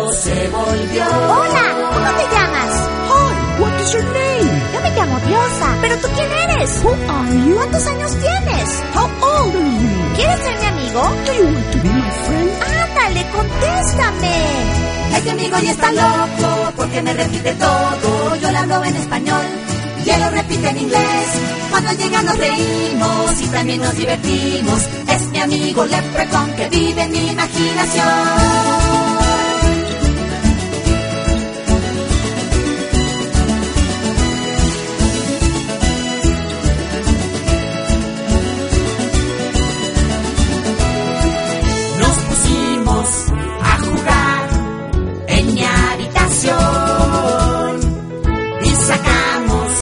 loco se volvió. Hola, ¿cómo te llamas? Hi, what is your name? Yo me llamo Diosa. ¿Pero tú quién eres? Who are you? ¿Cuántos años tienes? How old are you? ¿Quieres ser mi amigo? Do you want to be my friend? Ándale, contéstame. Este amigo ya está loco porque me repite todo. Yo le hablo en español y él lo repite en inglés. Cuando llega nos reímos y también nos divertimos. Es mi amigo Leprechaun que vive en mi imaginación.